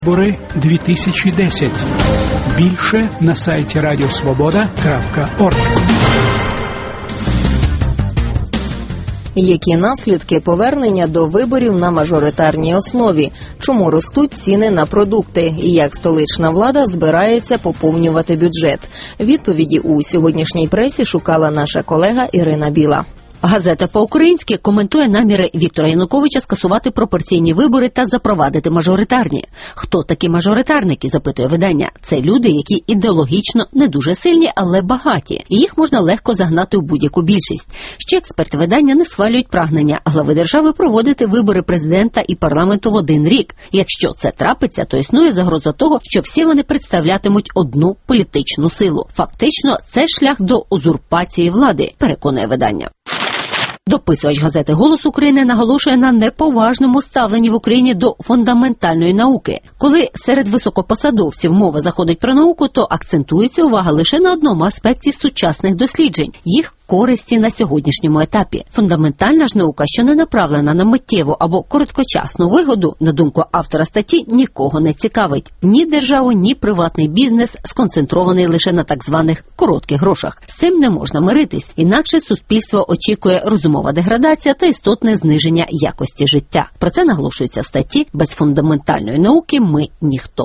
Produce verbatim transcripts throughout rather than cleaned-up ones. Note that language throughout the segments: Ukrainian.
Вибори дві тисячі десять. Більше на сайті радіосвобода крапка орг. Які наслідки повернення до виборів на мажоритарній основі? Чому ростуть ціни на продукти? І як столична влада збирається поповнювати бюджет? Відповіді у сьогоднішній пресі шукала наша колега Ірина Біла. Газета «По-українськи» коментує наміри Віктора Януковича скасувати пропорційні вибори та запровадити мажоритарні. Хто такі мажоритарники, запитує видання. Це люди, які ідеологічно не дуже сильні, але багаті. І їх можна легко загнати у будь-яку більшість. Ще експерти видання не схвалюють прагнення глави держави проводити вибори президента і парламенту в один рік. Якщо це трапиться, то існує загроза того, що всі вони представлятимуть одну політичну силу. Фактично, це шлях до узурпації влади, переконує видання. Дописувач газети «Голос України» наголошує на неповажному ставленні в Україні до фундаментальної науки. Коли серед високопосадовців мова заходить про науку, то акцентується увага лише на одному аспекті сучасних досліджень – їх користі на сьогоднішньому етапі. Фундаментальна ж наука, що не направлена на миттєву або короткочасну вигоду, на думку автора статті, нікого не цікавить. Ні державу, ні приватний бізнес сконцентрований лише на так званих коротких грошах. З цим не можна миритись, інакше суспільство очікує розумова деградація та істотне зниження якості життя. Про це наголошується в статті «Без фундаментальної науки ми ніхто».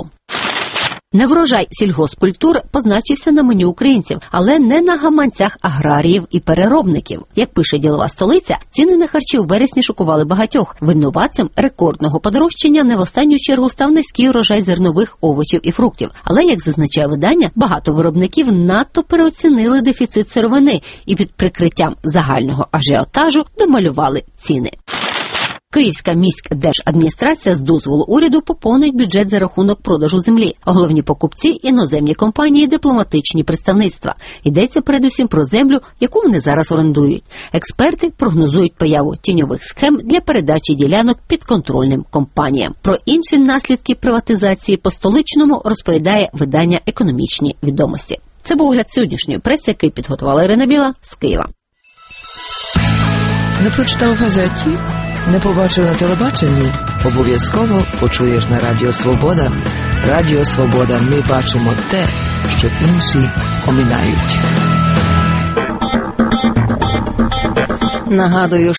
Неврожай сільгоспкультур позначився на меню українців, але не на гаманцях аграріїв і переробників. Як пише «Ділова столиця», ціни на харчі у вересні шокували багатьох. Винуватцем рекордного подорожчання не в останню чергу став низький урожай зернових овочів і фруктів. Але, як зазначає видання, багато виробників надто переоцінили дефіцит сировини і під прикриттям загального ажіотажу домалювали ціни. Київська міськдержадміністрація з дозволу уряду поповнить бюджет за рахунок продажу землі. Головні покупці – іноземні компанії, дипломатичні представництва. Йдеться передусім про землю, яку вони зараз орендують. Експерти прогнозують появу тіньових схем для передачі ділянок підконтрольним компаніям. Про інші наслідки приватизації по столичному розповідає видання «Економічні відомості». Це був огляд сьогоднішньої преси, який підготувала Ірина Біла з Києва. Не прочитав в газеті? Не побачив на телебаченні? Обов'язково почуєш на Радіо Свобода. Радіо Свобода. Ми бачимо те, що інші оминають. Нагадую,